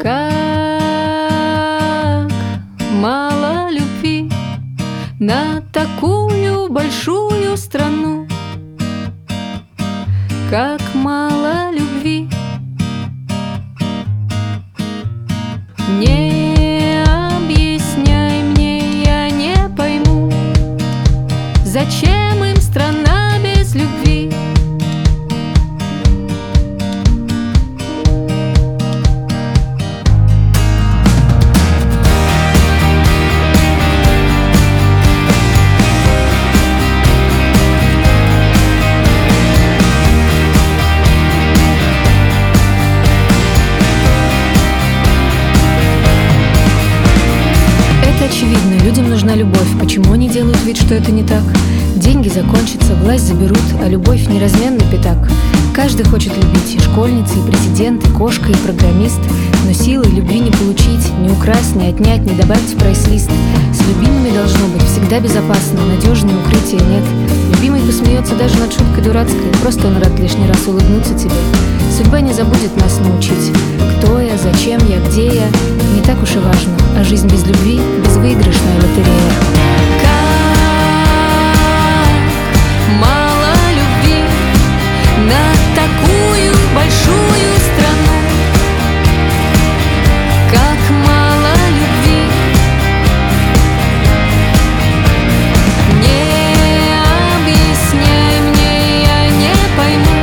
Как мало любви на такую большую страну, как мало любви. Не объясняй мне, я не пойму, зачем им страна без любви. Очевидно, людям нужна любовь. Почему они делают вид, что это не так? Деньги закончатся, власть заберут, а любовь — неразменный пятак. Каждый хочет любить, и школьница, и президент, и кошка, и программист. Но силы любви не получить, не украсть, не отнять, не добавить в прайс-лист. С любимыми должно быть всегда безопасно, надежное укрытия нет. Любимый посмеется даже над шуткой дурацкой, просто он рад лишний раз улыбнуться тебе. Судьба не забудет нас научить. Кто я, зачем я, где я, не так уж и важно. А жизнь без любви — безвыигрышная лотерея. Как мало любви на такую большую страну, как мало любви. Не объясняй мне, я не пойму,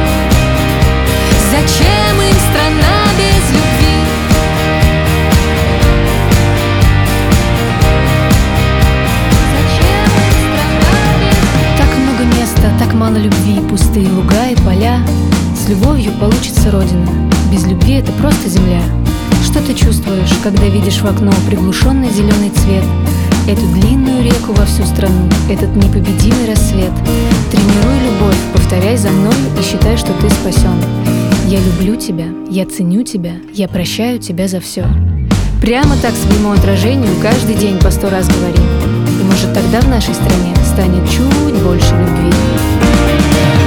зачем им страна без любви. Так мало любви, пустые луга и поля. С любовью получится родина, без любви это просто земля. Что ты чувствуешь, когда видишь в окно приглушенный зеленый цвет, эту длинную реку во всю страну, этот непобедимый рассвет? Тренируй любовь, повторяй за мной и считай, что ты спасен. Я люблю тебя, я ценю тебя, я прощаю тебя за все. Прямо так своему отражению каждый день по 100 раз говори. И может тогда в нашей стране станет чуть больше любви.